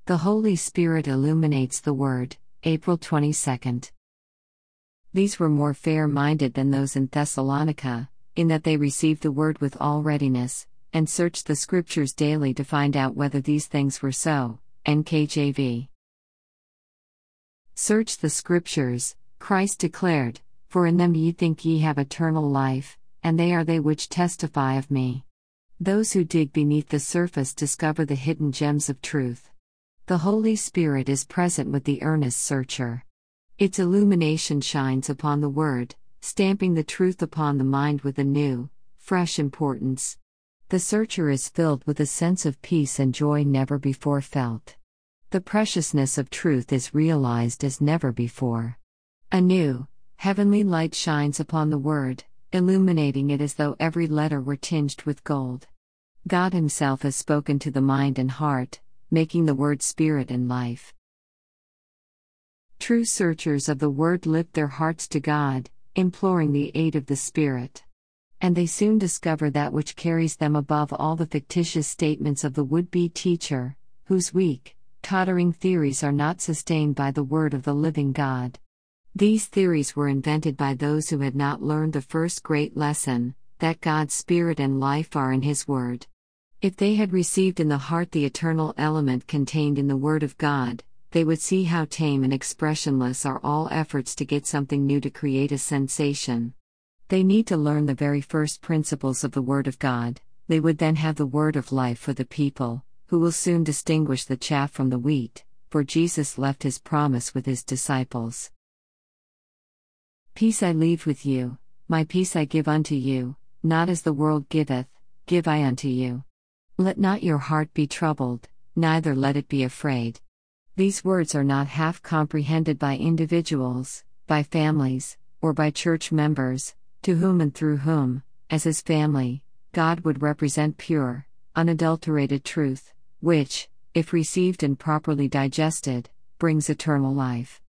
The Holy Spirit illuminates the Word, April 22. These were more fair-minded than those in Thessalonica, in that they received the Word with all readiness, and searched the Scriptures daily to find out whether these things were so. NKJV. Search the Scriptures, Christ declared, for in them ye think ye have eternal life, and they are they which testify of me. Those who dig beneath the surface discover the hidden gems of truth. The Holy Spirit is present with the earnest searcher. Its illumination shines upon the Word, stamping the truth upon the mind with a new, fresh importance. The searcher is filled with a sense of peace and joy never before felt. The preciousness of truth is realized as never before. A new, heavenly light shines upon the Word, illuminating it as though every letter were tinged with gold. God Himself has spoken to the mind and heart, making the Word spirit and life. True searchers of the Word lift their hearts to God, imploring the aid of the Spirit. And they soon discover that which carries them above all the fictitious statements of the would-be teacher, whose weak, tottering theories are not sustained by the Word of the living God. These theories were invented by those who had not learned the first great lesson, that God's Spirit and life are in His Word. If they had received in the heart the eternal element contained in the Word of God, they would see how tame and expressionless are all efforts to get something new to create a sensation. They need to learn the very first principles of the Word of God. They would then have the Word of life for the people, who will soon distinguish the chaff from the wheat, for Jesus left His promise with His disciples. Peace I leave with you, my peace I give unto you, not as the world giveth, give I unto you. Let not your heart be troubled, neither let it be afraid. These words are not half comprehended by individuals, by families, or by church members, to whom and through whom, as His family, God would represent pure, unadulterated truth, which, if received and properly digested, brings eternal life.